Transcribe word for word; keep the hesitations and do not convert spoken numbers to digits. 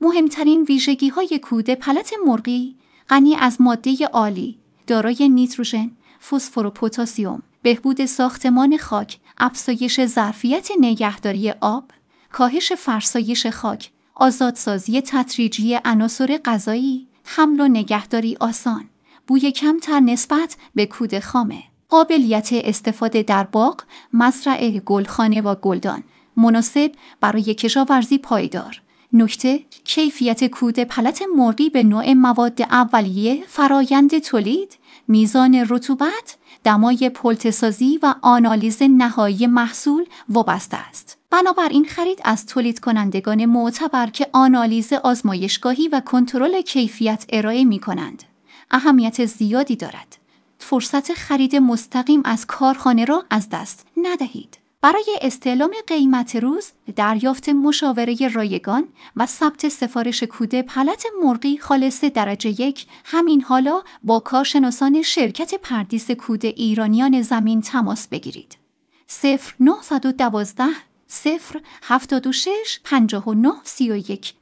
مهمترین ویژگی‌های کود پلت مرغی غنی از ماده عالی دارای نیتروژن، فسفر و پتاسیم، بهبود ساختمان خاک، افزایش ظرفیت نگهداری آب، کاهش فرسایش خاک، آزادسازی تدریجی عناصر غذایی، حمل و نگهداری آسان، بوی کمتر نسبت به کود خامه، قابلیت استفاده در باغ، مزرعه، گلخانه و گلدان، مناسب برای کشاورزی پایدار. نکته: کیفیت کود پلت مرغی به نوع مواد اولیه، فرایند تولید، میزان رطوبت، دمای پلته‌سازی و آنالیز نهایی محصول وابسته است. بنابراین خرید از تولید کنندگان معتبر که آنالیز آزمایشگاهی و کنترل کیفیت ارائه می کنند اهمیت زیادی دارد. فرصت خرید مستقیم از کارخانه را از دست ندهید. برای استعلام قیمت روز، دریافت مشاوره رایگان و ثبت سفارش کود پلت مرغی خالص درجه یک همین حالا با کارشناسان شرکت پردیس کود ایرانیان زمین تماس بگیرید. صفر نه یک دو صفر هفتاد و شش پنجاه و نه سی و یک